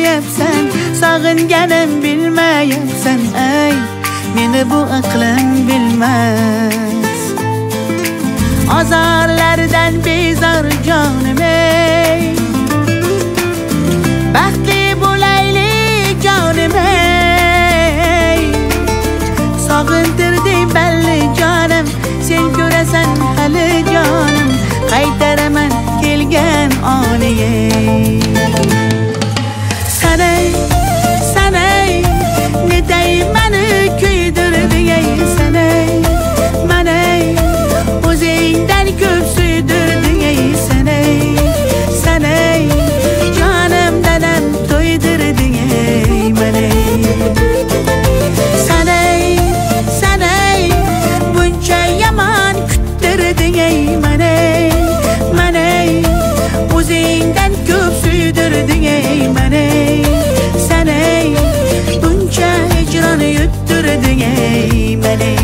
bilmayapsan, sog'inganim bilmayapsan, ay meni bu aqlim bilmas. Azarlardan bezor jonim ey, baxtli bo'laylik jonim ey. Sog'intirdi belli jonim, sen ko'rasan hali jonim, qaytaraman kelgan oniga. Sanay, sanay, netay meni kuydirding ey sanay, manay o'zingdan ko'p suydirding ey sanay, sanay jonim dadam to'ydirding ey manay. Sanay, sanay buncha yomon kuttirding ey manay, manay o'zingdan ko'p suydirding ey manay, sanay buncha hijron yuttirding ey manay.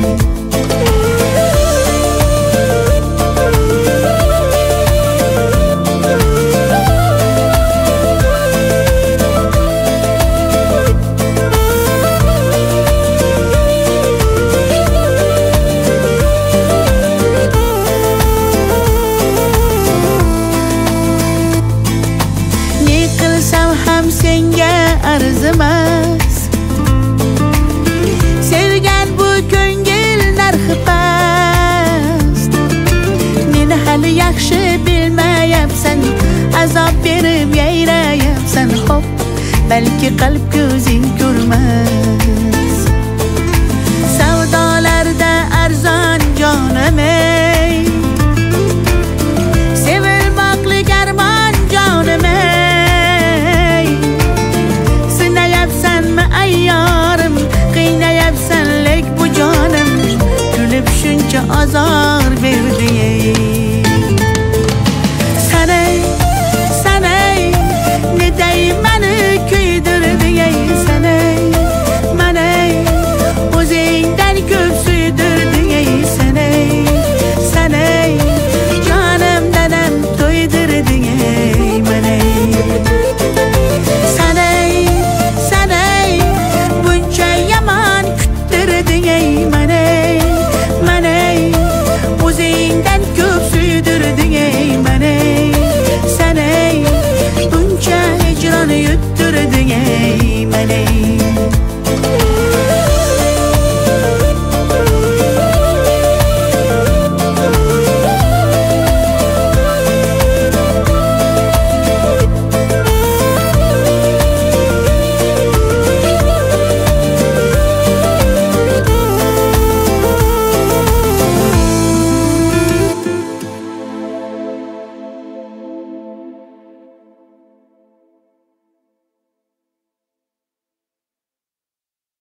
Ham senga arzimas, sevgan bu ko'ngil narxi past. Meni hali yaxshi bilmayapsan, azob berib yayrayapsan, hop balki qalb ko'zing ko'rmas. Savdolarda arzon jonim ey, sevilmoqlik armon jonim ey. Ayyorim qiynayapsan lek bu jonim, kulib shuncha azor berding ey. Sanay, sanay netay meni kuydirding ey sanay, manay o'zingdan ko'p suydirding ey sanay, sanay jonim dadam to'ydirding ey manay. Sanay, sanay buncha yomon kuttirding ey manay, manay o'zingdan ko'p suydirding ey manay, sanay buncha hijron yuttirding ey manay.